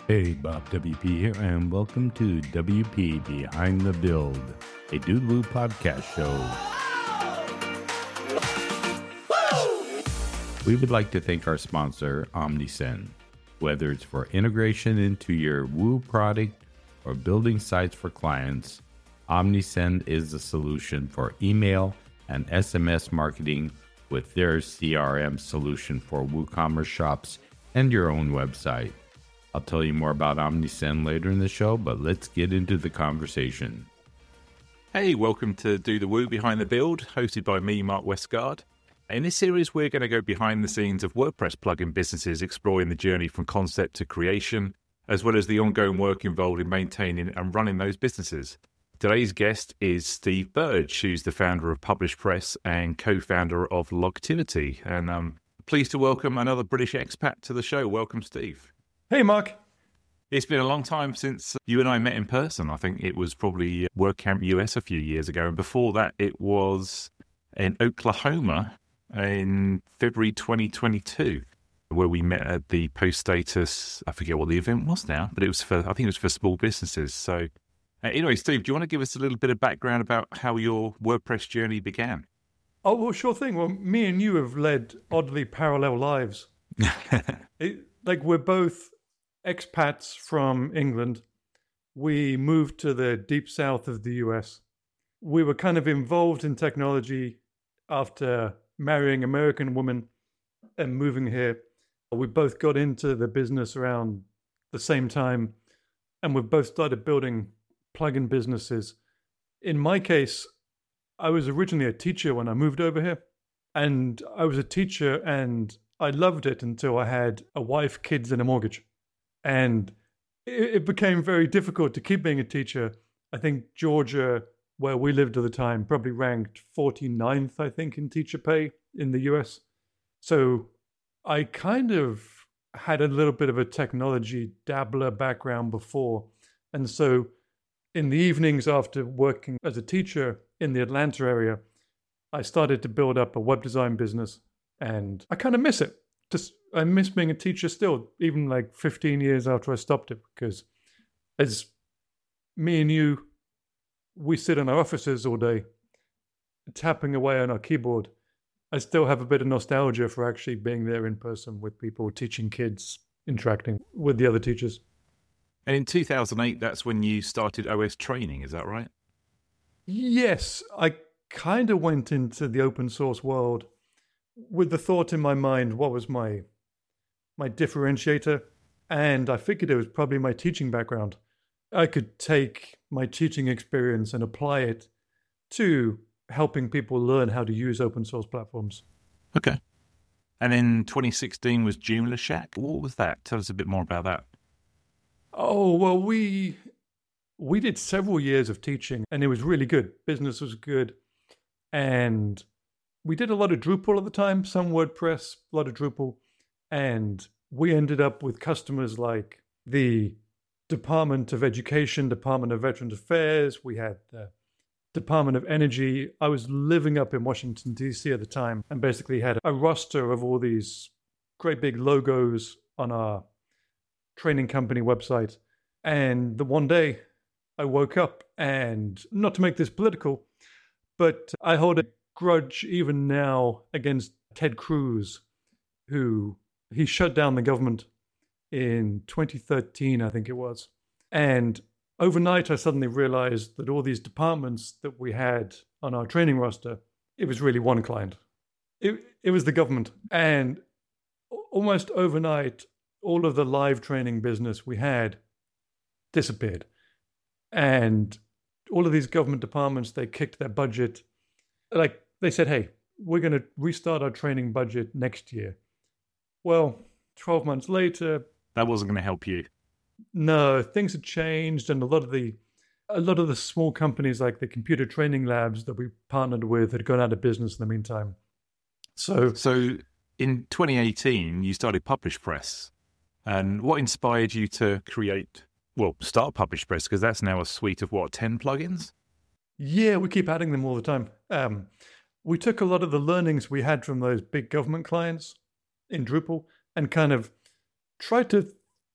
Hey, Bob WP here, and welcome to WP Behind the Build, a Doodaloo podcast show. We would like to thank our sponsor, OmniSend. Whether it's for integration into your Woo product or building sites for clients, OmniSend is the solution for email and SMS marketing with their CRM solution for WooCommerce shops and your own website. I'll tell you more about OmniSend later in the show, but let's get into the conversation. Hey, welcome to Do the Woo Behind the Build, hosted by me, Mark Westgard. In this series, we're going to go behind the scenes of WordPress plugin businesses, exploring the journey from concept to creation, as well as the ongoing work involved in maintaining and running those businesses. Today's guest is Steve Burge, who's the founder of Publish Press and co-founder of Logtivity. And I'm pleased to welcome another British expat to the show. Welcome, Steve. Hey, Mark. It's been a long time since you and I met in person. I think it was probably WordCamp US a few years ago. And before that, it was in Oklahoma in February 2022, where we met at the Post Status. I forget what the event was now, but I think it was for small businesses. So anyway, Steve, do you want to give us a little bit of background about how your WordPress journey began? Oh, well, sure thing. Well, me and you have led oddly parallel lives. We're both expats from England. We moved to the deep south of the US. We were kind of involved in technology after marrying an American woman and moving here. We both got into the business around the same time, and we've both started building plugin businesses. In my case, I was originally a teacher when I moved over here, and I was a teacher and I loved it until I had a wife, kids, and a mortgage. And it became very difficult to keep being a teacher. I think Georgia, where we lived at the time, probably ranked 49th, I think, in teacher pay in the US. So I kind of had a little bit of a technology dabbler background before. And so in the evenings after working as a teacher in the Atlanta area, I started to build up a web design business. And I kind of miss it. I miss being a teacher still, even like 15 years after I stopped it, because as me and you, we sit in our offices all day, tapping away on our keyboard. I still have a bit of nostalgia for actually being there in person with people, teaching kids, interacting with the other teachers. And in 2008, that's when you started OS training, is that right? Yes, I kind of went into the open source world with the thought in my mind, what was my differentiator? And I figured it was probably my teaching background. I could take my teaching experience and apply it to helping people learn how to use open source platforms. Okay. And then 2016 was Joomla Shack. What was that? Tell us a bit more about that. Oh, well, we did several years of teaching, and it was really good. Business was good. And we did a lot of Drupal at the time, some WordPress, a lot of Drupal. And we ended up with customers like the Department of Education, Department of Veterans Affairs. We had the Department of Energy. I was living up in Washington, D.C. at the time, and basically had a roster of all these great big logos on our training company website. And the one day I woke up, and not to make this political, but I hold a grudge even now against Ted Cruz, who he shut down the government in 2013, I think it was. And overnight, I suddenly realized that all these departments that we had on our training roster, it was really one client. It was the government. And almost overnight, all of the live training business we had disappeared. And all of these government departments, they kicked their budget. Like they said, hey, we're going to restart our training budget next year. Well, 12 months later, that wasn't going to help you. No, things had changed, and a lot of the small companies like the computer training labs that we partnered with had gone out of business in the meantime. So in 2018, you started Publish Press. And what inspired you to start Publish Press? Because that's now a suite of 10 plugins? Yeah, we keep adding them all the time. We took a lot of the learnings we had from those big government clients in Drupal and kind of tried to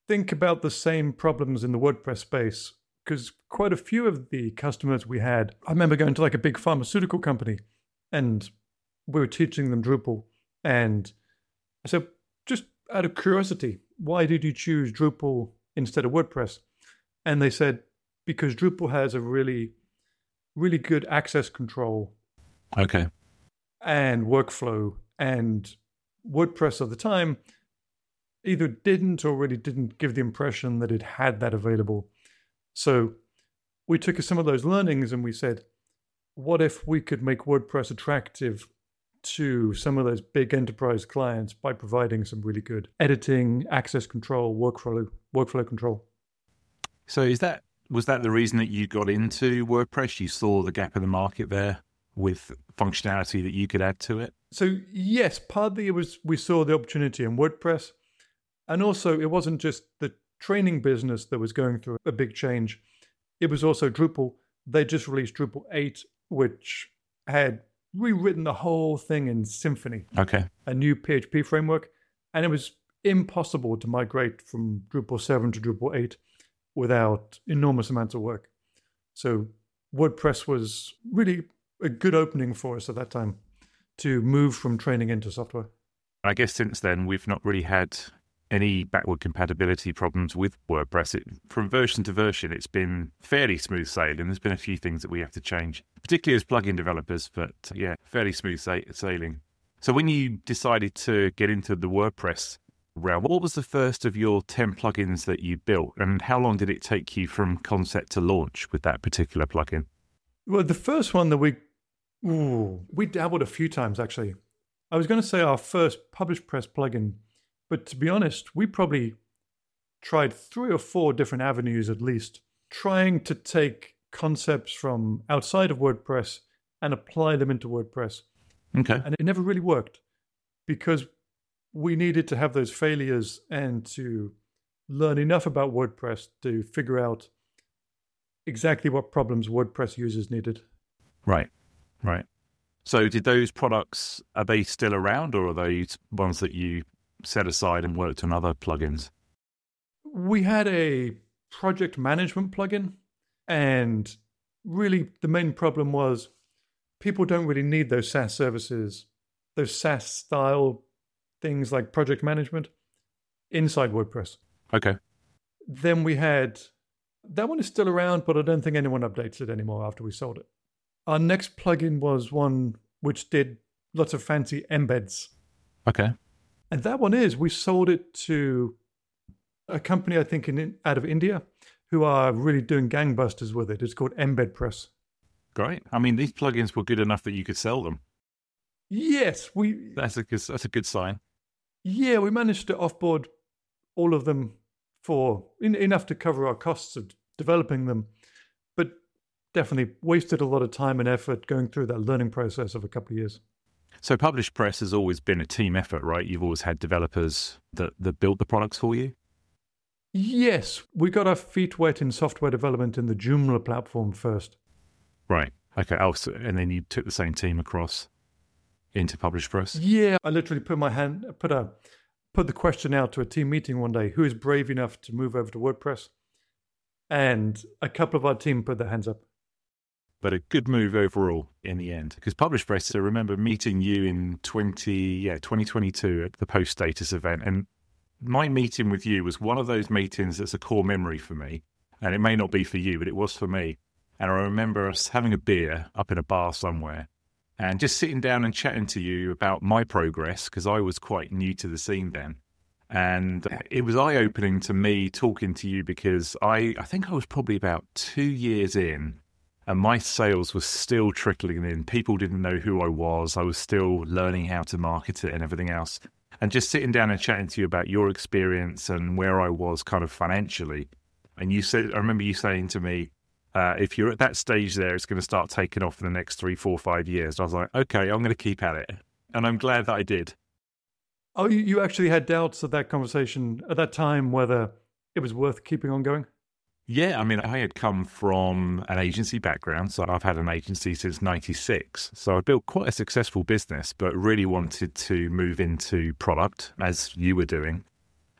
think about the same problems in the WordPress space because quite a few of the customers we had, I remember going to like a big pharmaceutical company and we were teaching them Drupal. And I said, just out of curiosity, why did you choose Drupal instead of WordPress? And they said, because Drupal has a really, really good access control. Okay. And workflow. And WordPress at the time either didn't or really didn't give the impression that it had that available. So we took some of those learnings and we said, what if we could make WordPress attractive to some of those big enterprise clients by providing some really good editing, access control, workflow control? So was that the reason that you got into WordPress? You saw the gap in the market there with functionality that you could add to it? So yes, partly it was we saw the opportunity in WordPress. And also it wasn't just the training business that was going through a big change. It was also Drupal. They just released Drupal 8, which had rewritten the whole thing in Symfony. Okay. A new PHP framework. And it was impossible to migrate from Drupal 7 to Drupal 8 without enormous amounts of work. So WordPress was really a good opening for us at that time to move from training into software. I guess since then, we've not really had any backward compatibility problems with WordPress. From version to version, it's been fairly smooth sailing. There's been a few things that we have to change, particularly as plugin developers, but yeah, fairly smooth sailing. So when you decided to get into the WordPress realm, what was the first of your 10 plugins that you built, and how long did it take you from concept to launch with that particular plugin? Well, the first one that we dabbled a few times, actually. I was going to say our first PublishPress plugin, but to be honest, we probably tried 3 or 4 different avenues at least, trying to take concepts from outside of WordPress and apply them into WordPress. Okay. And it never really worked because we needed to have those failures and to learn enough about WordPress to figure out exactly what problems WordPress users needed. Right. So did those products, are they still around, or are they ones that you set aside and worked on other plugins? We had a project management plugin, and really the main problem was people don't really need those SaaS services, those SaaS style things like project management inside WordPress. Okay. Then we had, that one is still around, but I don't think anyone updates it anymore after we sold it. Our next plugin was one which did lots of fancy embeds. Okay. And that one we sold it to a company, I think, out of India, who are really doing gangbusters with it. It's called EmbedPress. Great. I mean, these plugins were good enough that you could sell them. Yes, That's a good sign. Yeah, we managed to offboard all of them for enough to cover our costs of developing them, but definitely wasted a lot of time and effort going through that learning process of a couple of years. So PublishPress has always been a team effort, right? You've always had developers that built the products for you? Yes, we got our feet wet in software development in the Joomla platform first. Right. Okay. And then you took the same team across into PublishPress? Yeah, I literally put the question out to a team meeting one day, who is brave enough to move over to WordPress? And a couple of our team put their hands up. But a good move overall in the end. Because PublishPress, I remember meeting you in 2022 at the Post Status event. And my meeting with you was one of those meetings that's a core memory for me. And it may not be for you, but it was for me. And I remember us having a beer up in a bar somewhere and just sitting down and chatting to you about my progress, because I was quite new to the scene then. And it was eye-opening to me talking to you because I think I was probably about 2 years in, and my sales were still trickling in. People didn't know who I was. I was still learning how to market it and everything else. And just sitting down and chatting to you about your experience and where I was kind of financially. And you said, I remember you saying to me, if you're at that stage there, it's going to start taking off in the next 3, 4, 5 years. And I was like, okay, I'm going to keep at it. And I'm glad that I did. Oh, you actually had doubts at that conversation at that time whether it was worth keeping on going? Yeah, I mean, I had come from an agency background, so I've had an agency since 96. So I built quite a successful business, but really wanted to move into product, as you were doing.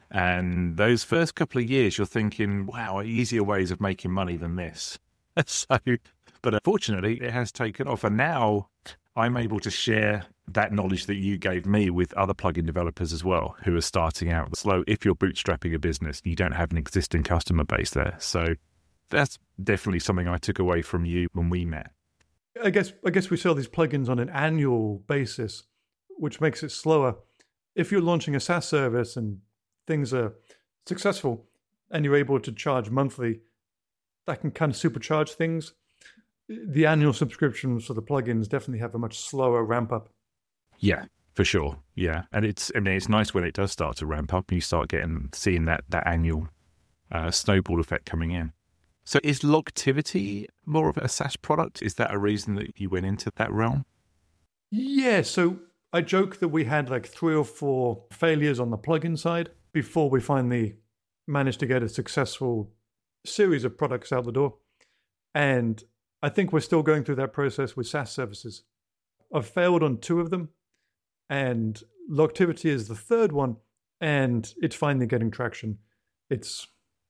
And those first couple of years, you're thinking, wow, easier ways of making money than this. So, but unfortunately, it has taken off. And now I'm able to share that knowledge that you gave me with other plugin developers as well, who are starting out slow. If you're bootstrapping a business, you don't have an existing customer base there. So that's definitely something I took away from you when we met. I guess we sell these plugins on an annual basis, which makes it slower. If you're launching a SaaS service and things are successful and you're able to charge monthly, that can kind of supercharge things. The annual subscriptions for the plugins definitely have a much slower ramp up. Yeah, for sure. Yeah. And it's nice when it does start to ramp up and you start seeing that annual snowball effect coming in. So is Logtivity more of a SaaS product? Is that a reason that you went into that realm? Yeah. So I joke that we had like 3 or 4 failures on the plugin side before we finally managed to get a successful series of products out the door. And I think we're still going through that process with SaaS services. I've failed on 2 of them, and Logtivity is the 3rd one, and it's finally getting traction. It's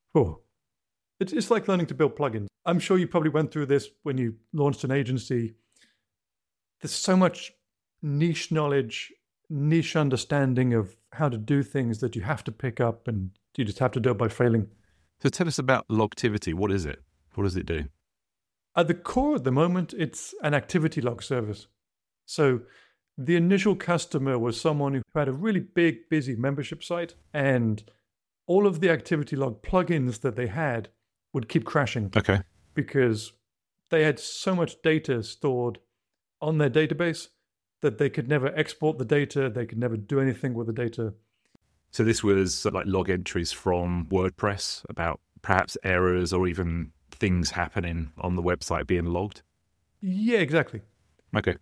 like learning to build plugins. I'm sure you probably went through this when you launched an agency. There's so much niche knowledge, niche understanding of how to do things that you have to pick up, and you just have to do it by failing. So tell us about Logtivity. What is it? What does it do? At the core at the moment, it's an activity log service. So the initial customer was someone who had a really big, busy membership site, and all of the activity log plugins that they had would keep crashing. Okay. Because they had so much data stored on their database that they could never export the data, they could never do anything with the data. So this was like log entries from WordPress about perhaps errors or even things happening on the website being logged? Yeah, exactly. Okay.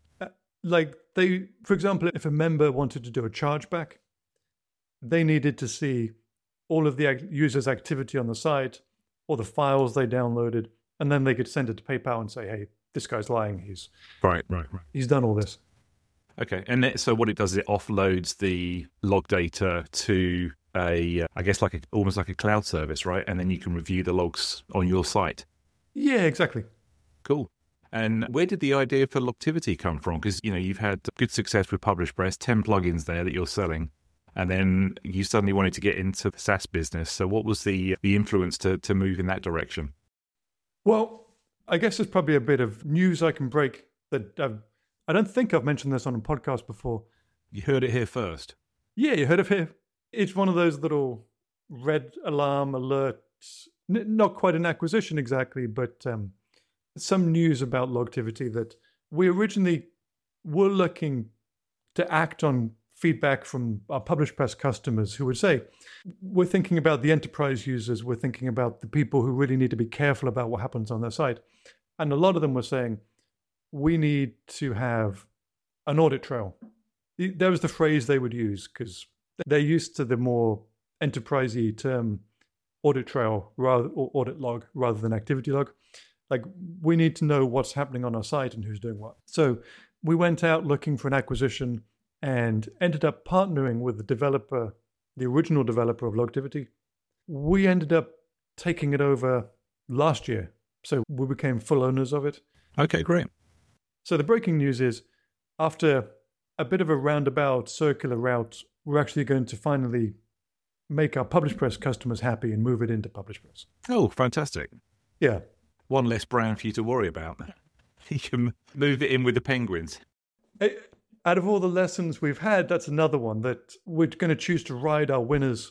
For example, if a member wanted to do a chargeback, they needed to see all of the user's activity on the site or the files they downloaded, and then they could send it to PayPal and say, hey, this guy's lying. He's done all this. Okay. And so what it does is it offloads the log data to almost like a cloud service, right? And then you can review the logs on your site. Yeah, exactly. Cool. And where did the idea for Logtivity come from? Because, you've had good success with PublishPress, 10 plugins there that you're selling, and then you suddenly wanted to get into the SaaS business. So what was the influence to move in that direction? Well, I guess there's probably a bit of news I can break that I don't think I've mentioned this on a podcast before. You heard it here first. Yeah, you heard of it. It's one of those little red alarm alerts, not quite an acquisition exactly, but some news about Logtivity that we originally were looking to act on feedback from our PublishPress customers who would say, we're thinking about the enterprise users, we're thinking about the people who really need to be careful about what happens on their site. And a lot of them were saying, we need to have an audit trail. That was the phrase they would use because they're used to the more enterprisey term audit trail or audit log rather than activity log. Like, we need to know what's happening on our site and who's doing what. So we went out looking for an acquisition and ended up partnering with the original developer of Logtivity. We ended up taking it over last year. So we became full owners of it. Okay, great. So the breaking news is, after a bit of a roundabout circular route, we're actually going to finally make our PublishPress customers happy and move it into PublishPress. Oh, fantastic. Yeah. One less brand for you to worry about. You can move it in with the Penguins. Out of all the lessons we've had, that's another one that we're going to choose to ride our winners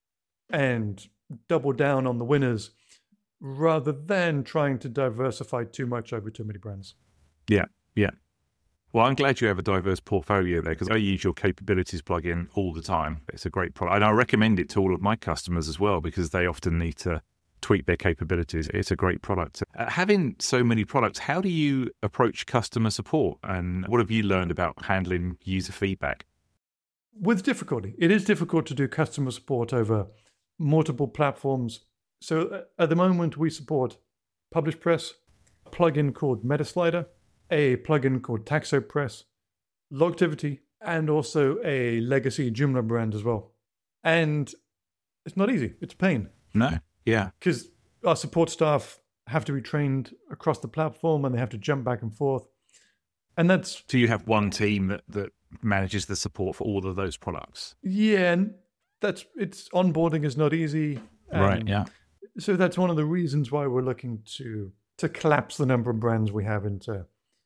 and double down on the winners rather than trying to diversify too much over too many brands. Yeah. Well, I'm glad you have a diverse portfolio there because I use your capabilities plugin all the time. It's a great product. And I recommend it to all of my customers as well because they often need to tweak their capabilities. It's a great product. Having so many products, how do you approach customer support? And what have you learned about handling user feedback? With difficulty. It is difficult to do customer support over multiple platforms. So at the moment, we support PublishPress, a plugin called Metaslider, a plugin called TaxoPress, Logtivity, and also a legacy Joomla brand as well. And it's not easy. It's pain. No. Yeah. Because our support staff have to be trained across the platform and they have to jump back and forth. And that's... So you have one team that manages the support for all of those products? Yeah, and onboarding is not easy. Right, yeah. So that's one of the reasons why we're looking to collapse the number of brands we have into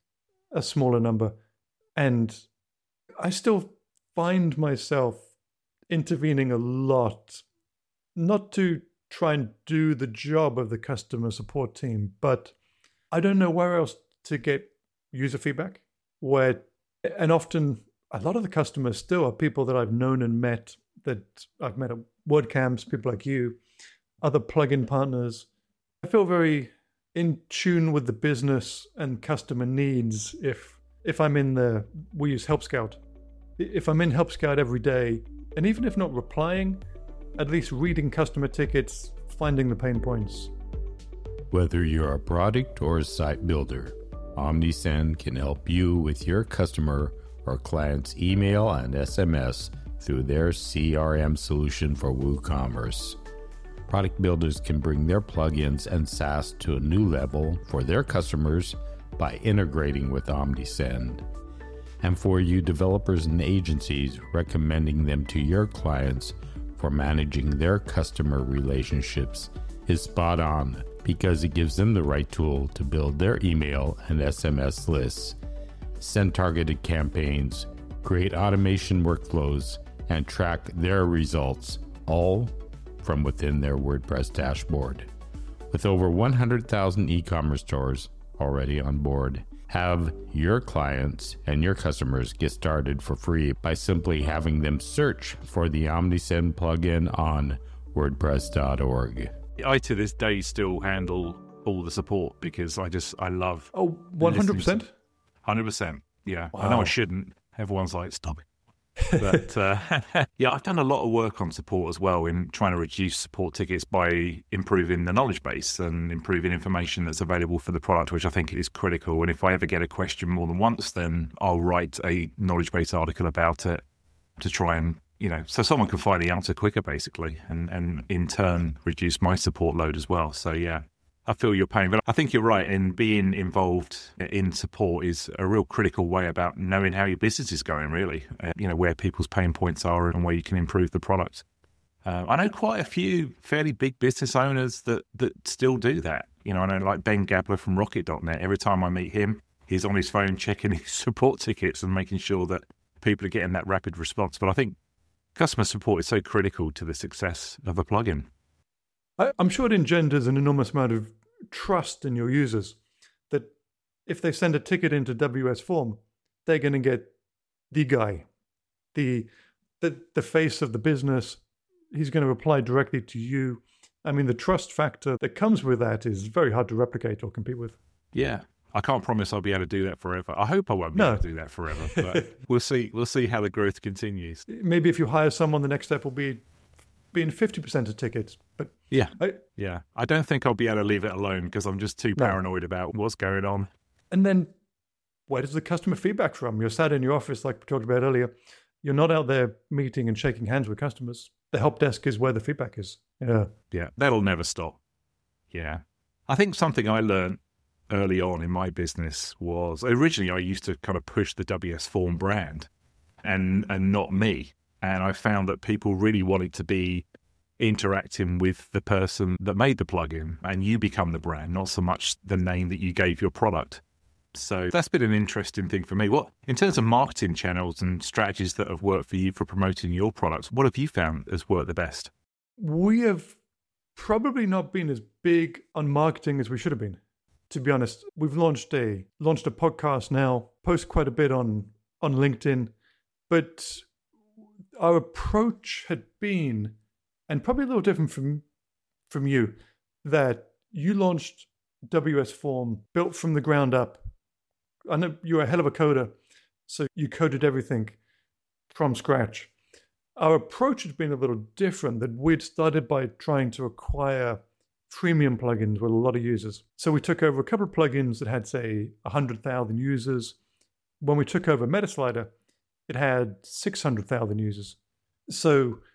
a smaller number. And I still find myself intervening a lot, not to try and do the job of the customer support team, but I don't know where else to get user feedback. And often a lot of the customers still are people that I've known and met, that I've met at WordCamps, people like you, other plugin partners. I feel very in tune with the business and customer needs if I'm in we use Help Scout. If I'm in Help Scout every day, and even if not replying, at least reading customer tickets, finding the pain points. Whether you're a product or a site builder, OmniSend can help you with your customer or client's email and SMS through their CRM solution for WooCommerce. Product builders can bring their plugins and SaaS to a new level for their customers by integrating with OmniSend. And for you developers and agencies, recommending them to your clients for managing their customer relationships is spot on, because it gives them the right tool to build their email and SMS lists, send targeted campaigns, create automation workflows, and track their results, all from within their WordPress dashboard. With over 100,000 e-commerce stores already on board, have your clients and your customers get started for free by simply having them search for the OmniSend plugin on WordPress.org. I, to this day, still handle all the support because I love... Oh, 100%? 100%, yeah. Wow. I know I shouldn't. Everyone's like, stop it. But yeah, I've done a lot of work on support as well in trying to reduce support tickets by improving the knowledge base and improving information that's available for the product, which I think is critical. And if I ever get a question more than once, then I'll write a knowledge base article about it to try and, so someone can find the answer quicker, basically, and in turn reduce my support load as well. So yeah, I feel your pain, but I think you're right. In being involved in support is a real critical way about knowing how your business is going, really. Where people's pain points are and where you can improve the product. I know quite a few fairly big business owners that still do that. I know like Ben Gabler from Rocket.net. Every time I meet him, he's on his phone checking his support tickets and making sure that people are getting that rapid response. But I think customer support is so critical to the success of a plugin. I'm sure it engenders an enormous amount of trust in your users that if they send a ticket into WS Form, they're going to get the guy, the face of the business. He's going to reply directly to you. I mean, the trust factor that comes with that is very hard to replicate or compete with. Yeah. I can't promise I'll be able to do that forever. I hope I won't be able to do that forever, but we'll see. We'll see how the growth continues. Maybe if you hire someone, the next step will be being 50% of tickets. But yeah. I don't think I'll be able to leave it alone because I'm just too paranoid about what's going on. And then where does the customer feedback from? You're sat in your office, like we talked about earlier. You're not out there meeting and shaking hands with customers. The help desk is where the feedback is. Yeah, that'll never stop. Yeah. I think something I learned early on in my business was originally I used to kind of push the WS Form brand and not me. And I found that people really wanted to be interacting with the person that made the plugin, and you become the brand, not so much the name that you gave your product. So that's been an interesting thing for me. What, in terms of marketing channels and strategies that have worked for you for promoting your products, what have you found has worked the best? We have probably not been as big on marketing as we should have been. To be honest, we've launched a podcast now, post quite a bit on LinkedIn, but our approach had been, and probably a little different from you, that you launched WS Form built from the ground up. I know you're a hell of a coder, so you coded everything from scratch. Our approach had been a little different, that we'd started by trying to acquire freemium plugins with a lot of users. So we took over a couple of plugins that had, say, 100,000 users. When we took over MetaSlider, it had 600,000 users. So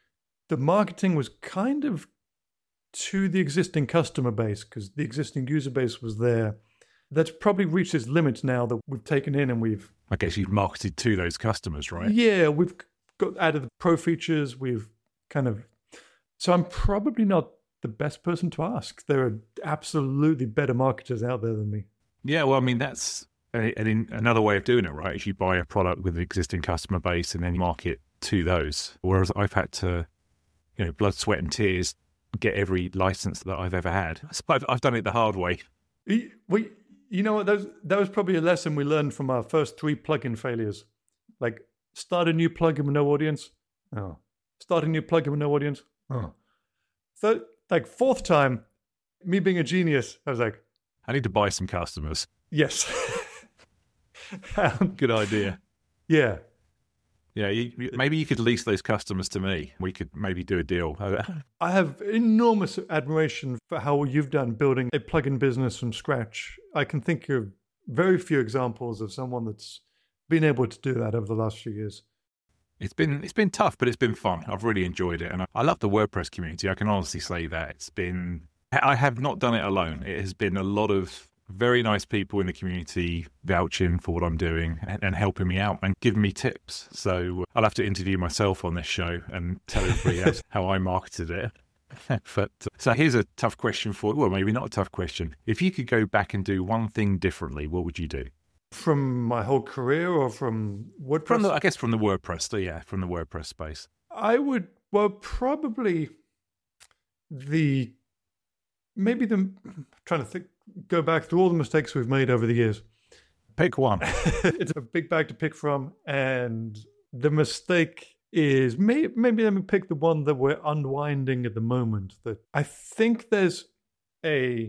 the marketing was kind of to the existing customer base because the existing user base was there. That's probably reached its limits now that we've taken in and we've... I guess you've marketed to those customers, right? Yeah, we've got added the pro features. We've kind of... So I'm probably not the best person to ask. There are absolutely better marketers out there than me. Yeah, well, I mean, that's another way of doing it, right? Is you buy a product with an existing customer base and then you market to those. Whereas I've had to, blood, sweat and tears, get every license that I've ever had. So I've done it the hard way. You know what? That was probably a lesson we learned from our first 3 plugin failures. Like, start a new plugin with no audience. Oh. Start a new plugin with no audience. Oh. So, like, 4th time, me being a genius, I was like, I need to buy some customers. Yes. Good idea. Yeah. Yeah, maybe you could lease those customers to me. We could maybe do a deal. I have enormous admiration for how you've done building a plugin business from scratch. I can think of very few examples of someone that's been able to do that over the last few years. It's been tough, but it's been fun. I've really enjoyed it. And I love the WordPress community. I can honestly say that. I have not done it alone. It has been a lot of very nice people in the community vouching for what I'm doing and helping me out and giving me tips. So I'll have to interview myself on this show and tell everybody how I marketed it. But so here's a tough question well, maybe not a tough question. If you could go back and do one thing differently, what would you do? From my whole career or from WordPress? I guess from the WordPress. So yeah, from the WordPress space. I would, probably trying to think, go back through all the mistakes we've made over the years. Pick one. It's a big bag to pick from. And the mistake is, maybe let me pick the one that we're unwinding at the moment. That I think there's a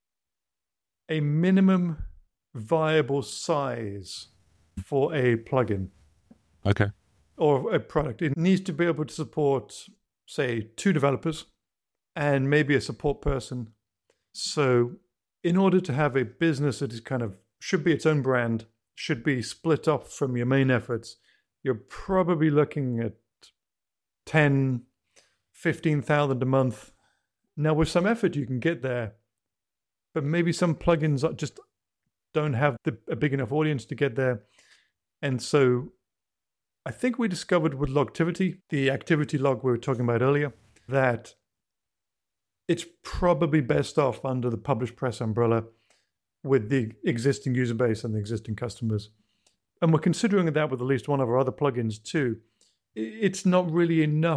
minimum viable size for a plugin. Okay. Or a product. It needs to be able to support, say, 2 developers and maybe a support person. So in order to have a business that is should be its own brand, should be split off from your main efforts, you're probably looking at 10, 15,000 a month. Now, with some effort, you can get there, but maybe some plugins just don't have a big enough audience to get there. And so I think we discovered with Logtivity, the activity log we were talking about earlier, that it's probably best off under the Publish Press umbrella with the existing user base and the existing customers. And we're considering that with at least one of our other plugins too. It's not really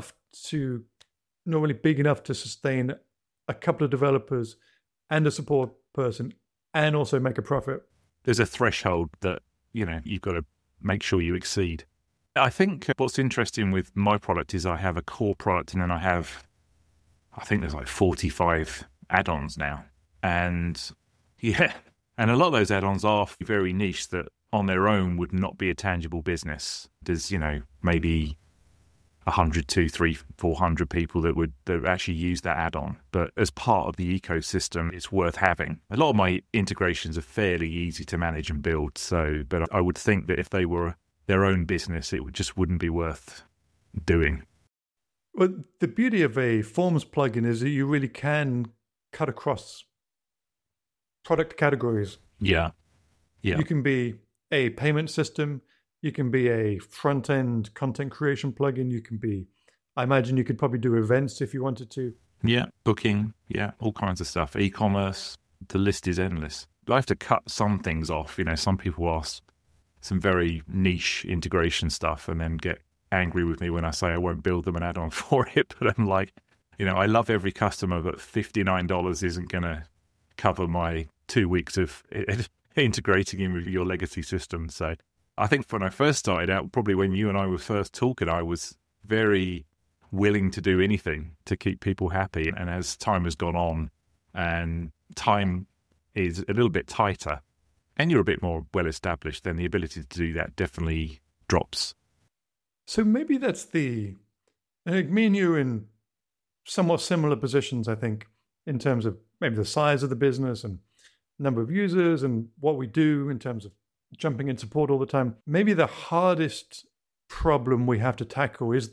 big enough to sustain a couple of developers and a support person and also make a profit. There's a threshold that, you've got to make sure you exceed. I think what's interesting with my product is I have a core product and then I think there's like 45 add-ons now. And and a lot of those add-ons are very niche that on their own would not be a tangible business. There's, maybe 100, 200, 300, 400 people that actually use that add-on. But as part of the ecosystem, it's worth having. A lot of my integrations are fairly easy to manage and build. But I would think that if they were their own business, it just wouldn't be worth doing. Well, the beauty of a Forms plugin is that you really can cut across product categories. Yeah. You can be a payment system. You can be a front-end content creation plugin. I imagine you could probably do events if you wanted to. Yeah, booking. Yeah, all kinds of stuff. E-commerce. The list is endless. I have to cut some things off. Some people ask some very niche integration stuff and then get angry with me when I say I won't build them an add-on for it. But I'm like, I love every customer, but $59 isn't going to cover my 2 weeks of integrating in with your legacy system. So I think when I first started out, probably when you and I were first talking, I was very willing to do anything to keep people happy. And as time has gone on and time is a little bit tighter and you're a bit more well-established, then the ability to do that definitely drops. So maybe that's me and you are in somewhat similar positions, I think, in terms of maybe the size of the business and number of users and what we do in terms of jumping in support all the time. Maybe the hardest problem we have to tackle is that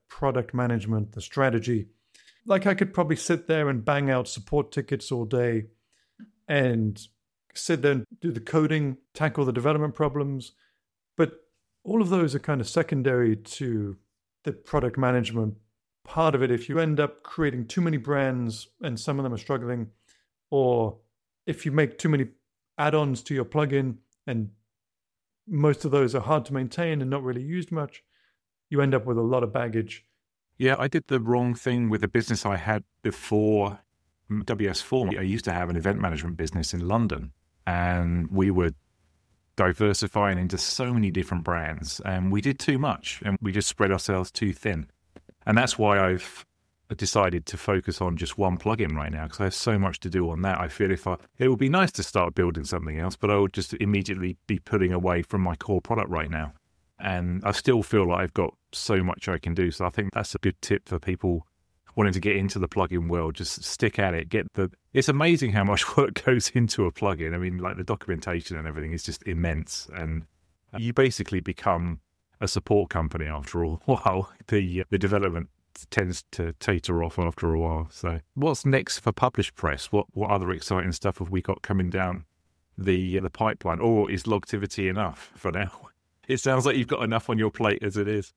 product management, the strategy. Like I could probably sit there and bang out support tickets all day and sit there and do the coding, tackle the development problems. But all of those are kind of secondary to the product management part of it. If you end up creating too many brands and some of them are struggling, or if you make too many add-ons to your plugin and most of those are hard to maintain and not really used much, you end up with a lot of baggage. Yeah, I did the wrong thing with the business I had before WS4. I used to have an event management business in London, and we were diversifying into so many different brands, and we did too much, and we just spread ourselves too thin. And that's why I've decided to focus on just one plugin right now, because I have so much to do on that. I feel it would be nice to start building something else, but I would just immediately be putting away from my core product right now. And I still feel like I've got so much I can do. So I think that's a good tip for people wanting to get into the plugin world. Just stick at it. It's amazing how much work goes into a plugin. I mean, like the documentation and everything is just immense. And you basically become a support company after a while. The development tends to tater off after a while. So what's next for Publish Press? What other exciting stuff have we got coming down the pipeline? Or is Logtivity enough for now? It sounds like you've got enough on your plate as it is.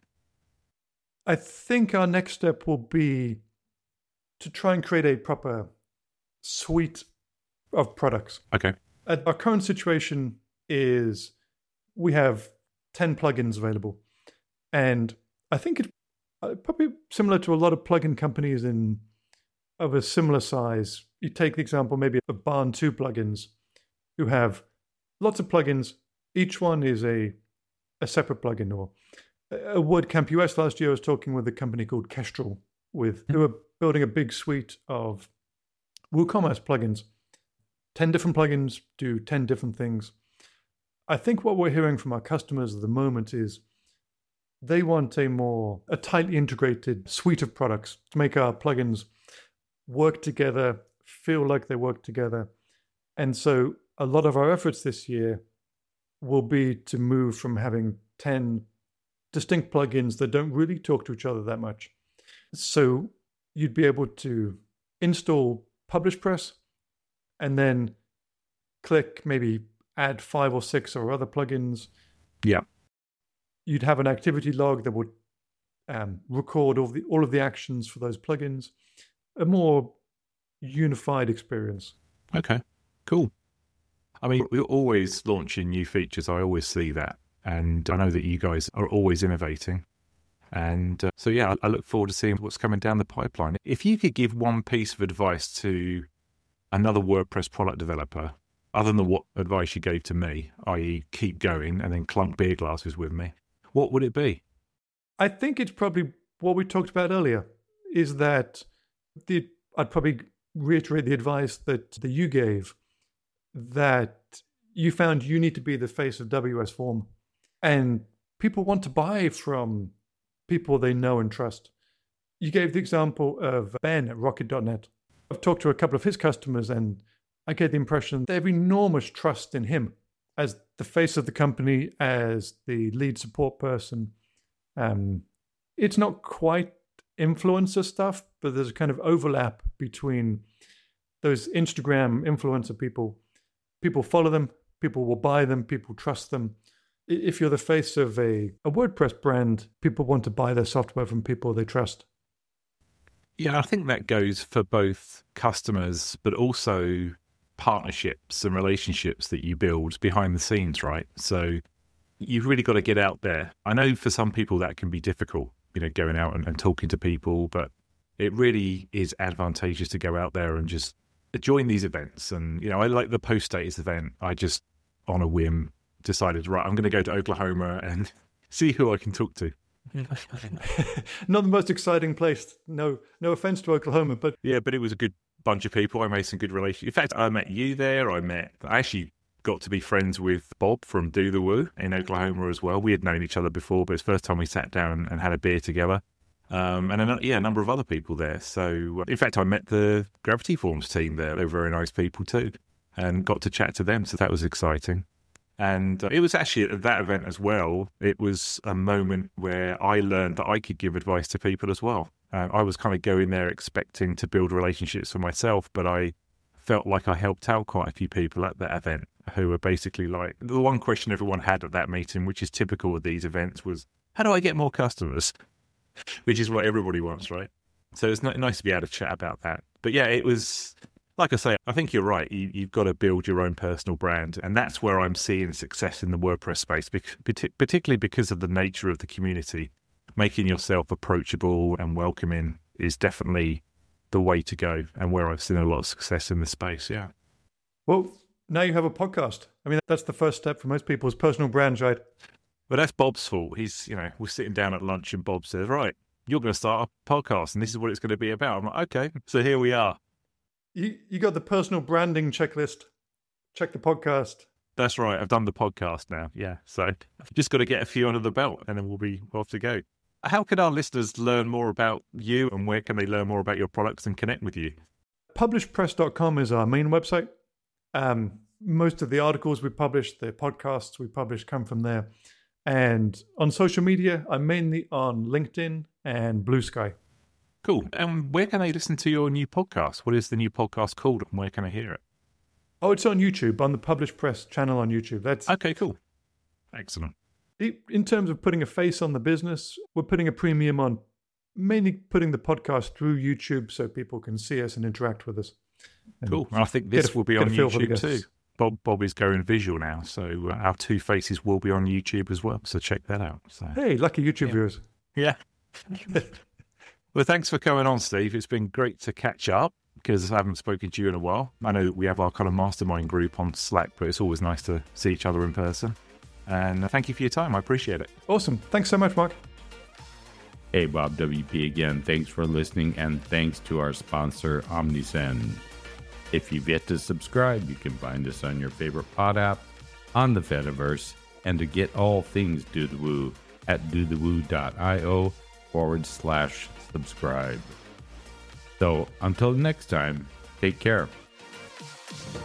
I think our next step will be to try and create a proper suite of products. Okay. Our current situation is we have 10 plugins available. And I think it's probably similar to a lot of plugin companies of a similar size. You take the example maybe of Barn 2 plugins, who have lots of plugins. Each one is a separate plugin. Or a WordCamp US last year, I was talking with a company called Kestrel, who are building a big suite of WooCommerce plugins. 10 different plugins do 10 different things. I think what we're hearing from our customers at the moment is they want a tightly integrated suite of products to make our plugins work together, feel like they work together. And so a lot of our efforts this year will be to move from having 10 distinct plugins that don't really talk to each other that much. So you'd be able to install Publish Press and then click maybe add 5 or 6 or other plugins. Yeah. You'd have an activity log that would record all of the actions for those plugins. A more unified experience. Okay, cool. I mean, we're always launching new features. I always see that. And I know that you guys are always innovating. And so, yeah, I look forward to seeing what's coming down the pipeline. If you could give one piece of advice to another WordPress product developer, other than what advice you gave to me, i.e. keep going and then clunk beer glasses with me, what would it be? I think it's probably what we talked about earlier, is that I'd probably reiterate the advice that you gave, that you found you need to be the face of WS Form. And people want to buy from people they know and trust. You gave the example of Ben at Rocket.net. I've talked to a couple of his customers, and I get the impression they have enormous trust in him as the face of the company, as the lead support person. It's not quite influencer stuff, but there's a kind of overlap between those Instagram influencer people. People follow them, people will buy them, people trust them. If you're the face of a WordPress brand, people want to buy their software from people they trust. Yeah, I think that goes for both customers, but also partnerships and relationships that you build behind the scenes, right? So you've really got to get out there. I know for some people that can be difficult, going out and talking to people, but it really is advantageous to go out there and just join these events. And, I like the post-status event. I just, on a whim, decided, right, I'm going to go to Oklahoma and see who I can talk to. Not the most exciting place. No offense to Oklahoma, but... Yeah, but it was a good bunch of people. I made some good relations. In fact, I met you there. I actually got to be friends with Bob from Do the Woo in Oklahoma as well. We had known each other before, but it's the first time we sat down and had a beer together. And a number of other people there. So, in fact, I met the Gravity Forms team there. They were very nice people too, and got to chat to them. So that was exciting. And it was actually at that event as well, it was a moment where I learned that I could give advice to people as well. I was kind of going there expecting to build relationships for myself, but I felt like I helped out quite a few people at that event who were basically like, the one question everyone had at that meeting, which is typical of these events, was, how do I get more customers? Which is what everybody wants, right? So it's nice to be able to chat about that. But yeah, it was, like I say, I think you're right. You've got to build your own personal brand. And that's where I'm seeing success in the WordPress space, particularly because of the nature of the community. Making yourself approachable and welcoming is definitely the way to go, and where I've seen a lot of success in this space, yeah. Well, now you have a podcast. I mean, that's the first step for most people's personal brands, right? But that's Bob's fault. He's, we're sitting down at lunch and Bob says, right, you're going to start a podcast and this is what it's going to be about. I'm like, okay, so here we are. You got the personal branding checklist. Check the podcast. That's right. I've done the podcast now. Yeah. So I've just got to get a few under the belt and then we'll be off to go. How can our listeners learn more about you, and where can they learn more about your products and connect with you? Publishpress.com is our main website. Most of the articles we publish, the podcasts we publish come from there. And on social media, I'm mainly on LinkedIn and Blue Sky. Cool. And where can they listen to your new podcast? What is the new podcast called, and where can I hear it? Oh, it's on YouTube, on the Publish Press channel on YouTube. That's okay, cool. Excellent. In terms of putting a face on the business, we're putting a premium on mainly putting the podcast through YouTube so people can see us and interact with us. Cool. I think this will be on YouTube too. Bob is going visual now, so our two faces will be on YouTube as well. So check that out. So, hey, lucky YouTube viewers. Yeah. Well, thanks for coming on, Steve. It's been great to catch up because I haven't spoken to you in a while. I know that we have our kind of mastermind group on Slack, but it's always nice to see each other in person. And thank you for your time. I appreciate it. Awesome. Thanks so much, Mark. Hey, Bob WP again. Thanks for listening, and thanks to our sponsor, Omnisend. If you've yet to subscribe, you can find us on your favorite pod app, on the Fediverse, and to get all things Do The Woo at dothewoo.io/subscribe. So until next time, take care.